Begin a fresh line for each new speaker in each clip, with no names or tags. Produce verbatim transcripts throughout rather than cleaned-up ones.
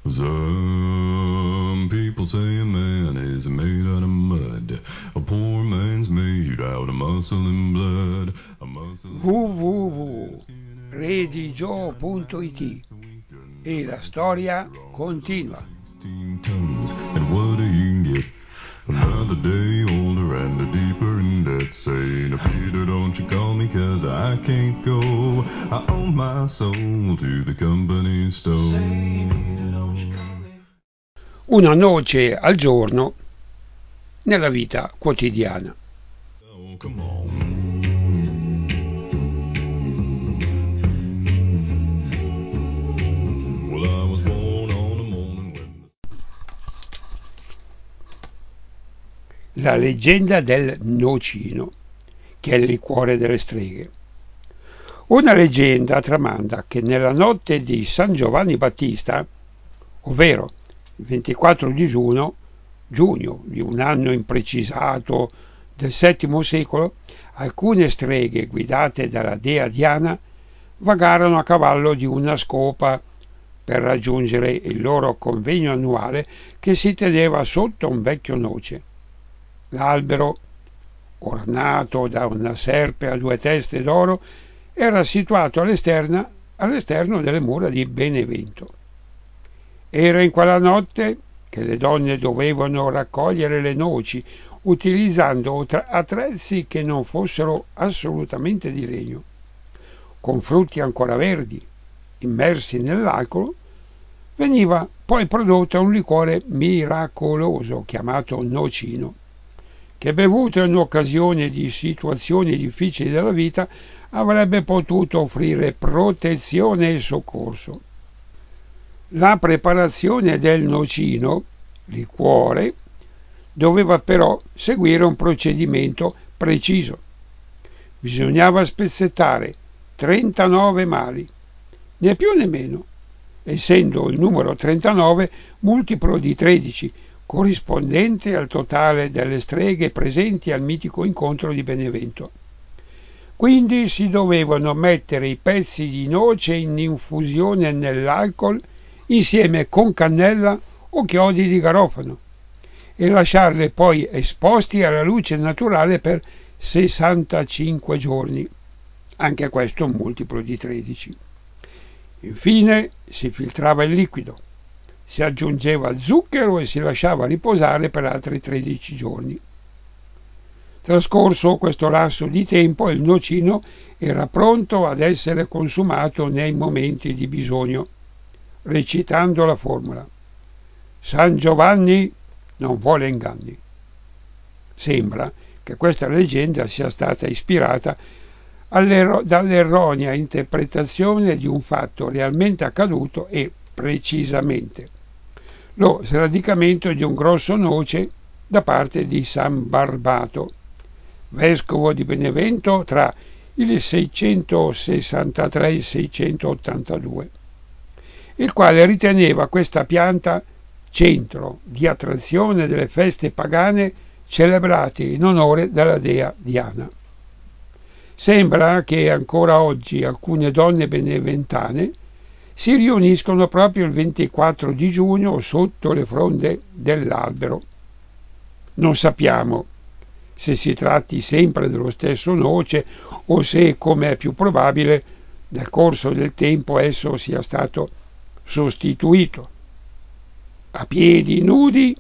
Some people say a man is made out of mud. A poor man's made out of muscle and blood. A muscle and
w w w punto redigio punto it e la storia continua.
sixteen tons, and what do you get? Another day older and a deeper in debt. Saying, Peter, don't you call me, cause I can't go. I owe my soul to the company store. Say, Peter, don't you call me.
Una noce al giorno nella vita quotidiana.
Oh, come on. Well, I was born on a morning when
La leggenda del nocino, che è il liquore delle streghe. Una leggenda tramanda che nella notte di San Giovanni Battista, ovvero il ventiquattro di giugno, giugno di un anno imprecisato del settimo secolo, alcune streghe guidate dalla dea Diana vagarono a cavallo di una scopa per raggiungere il loro convegno annuale che si teneva sotto un vecchio noce. L'albero, ornato da una serpe a due teste d'oro, era situato all'esterna, all'esterno delle mura di Benevento. Era in quella notte che le donne dovevano raccogliere le noci utilizzando attrezzi che non fossero assolutamente di legno. Con frutti ancora verdi, immersi nell'alcol, veniva poi prodotto un liquore miracoloso chiamato nocino, che bevuto in occasione di situazioni difficili della vita avrebbe potuto offrire protezione e soccorso. La preparazione del nocino, liquore, doveva però seguire un procedimento preciso. Bisognava spezzettare trentanove mali, né più né meno, essendo il numero trentanove multiplo di tredici, corrispondente al totale delle streghe presenti al mitico incontro di Benevento. Quindi si dovevano mettere i pezzi di noce in infusione nell'alcol insieme con cannella o chiodi di garofano e lasciarle poi esposti alla luce naturale per sessantacinque giorni, anche questo un multiplo di tredici. Infine si filtrava il liquido, si aggiungeva zucchero e si lasciava riposare per altri tredici giorni. Trascorso questo lasso di tempo, il nocino era pronto ad essere consumato nei momenti di bisogno, recitando la formula: San Giovanni non vuole inganni. Sembra che questa leggenda sia stata ispirata dall'erronea interpretazione di un fatto realmente accaduto e precisamente lo sradicamento di un grosso noce da parte di San Barbato, vescovo di Benevento tra il seicentosessantatré e il seicentottantadue, il quale riteneva questa pianta centro di attrazione delle feste pagane celebrate in onore della dea Diana. Sembra che ancora oggi alcune donne beneventane si riuniscono proprio il ventiquattro di giugno sotto le fronde dell'albero. Non sappiamo se si tratti sempre dello stesso noce o se, come è più probabile, nel corso del tempo esso sia stato sostituito a piedi nudi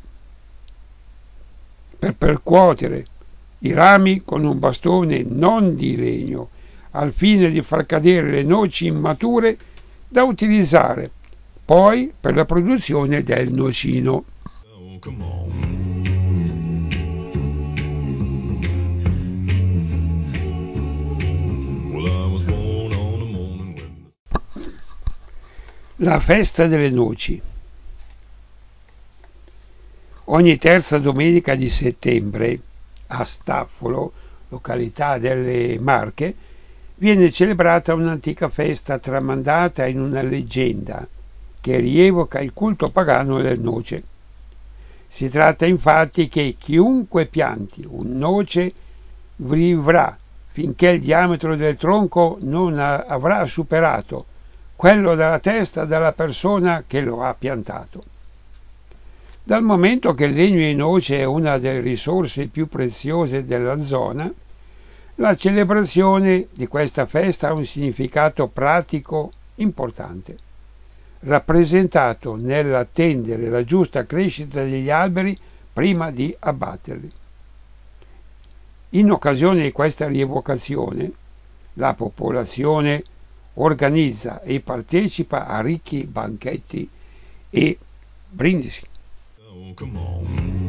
per percuotere i rami con un bastone non di legno, al fine di far cadere le noci immature da utilizzare poi per la produzione del nocino.
Oh, come on. Well, I was born on a morning when
La festa delle noci. Ogni terza domenica di settembre a Staffolo, località delle Marche, viene celebrata un'antica festa tramandata in una leggenda che rievoca il culto pagano del noce. Si tratta infatti che chiunque pianti un noce vivrà finché il diametro del tronco non avrà superato quello della testa della persona che lo ha piantato. Dal momento che il legno in noce è una delle risorse più preziose della zona, la celebrazione di questa festa ha un significato pratico importante, rappresentato nell'attendere la giusta crescita degli alberi prima di abbatterli. In occasione di questa rievocazione, la popolazione organizza e partecipa a ricchi banchetti e brindisi.
Oh, come on.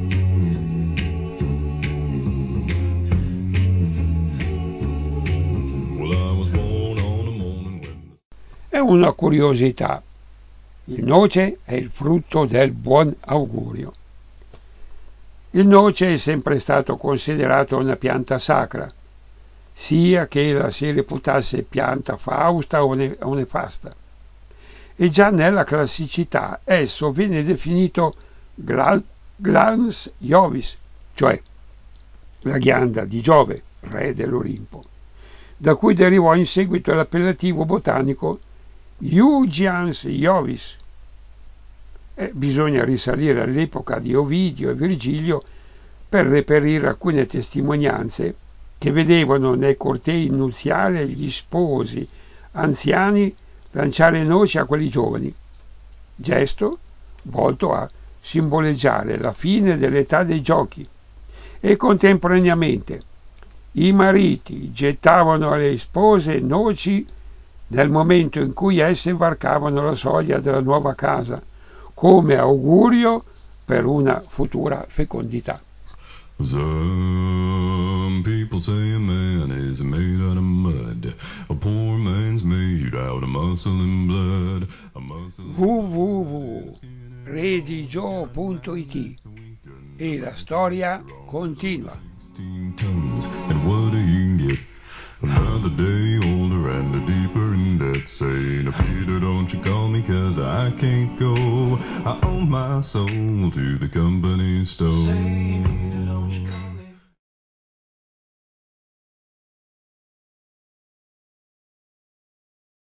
Well, I was born on a morning when
È una curiosità. Il noce è il frutto del buon augurio. Il noce è sempre stato considerato una pianta sacra, sia che la si reputasse pianta fausta o, ne- o nefasta. E già nella classicità esso viene definito gla- glans Jovis, cioè la ghianda di Giove, re dell'Olimpo, da cui derivò in seguito l'appellativo botanico Eugians Jovis. E bisogna risalire all'epoca di Ovidio e Virgilio per reperire alcune testimonianze che vedevano nei cortei nuziali gli sposi anziani lanciare noci a quelli giovani, gesto volto a simboleggiare la fine dell'età dei giochi, e contemporaneamente i mariti gettavano alle spose noci nel momento in cui esse varcavano la soglia della nuova casa, come augurio per una futura fecondità.
some people say a man is made out of mud. A poor man's made out of muscle and blood. A muscle
w w w punto redigio punto it e la storia continua.
sixteen tons, and what do you get? Another day older and a deeper in debt. Saying, Peter, don't you call me, cause I can't go. I owe my soul to the company store.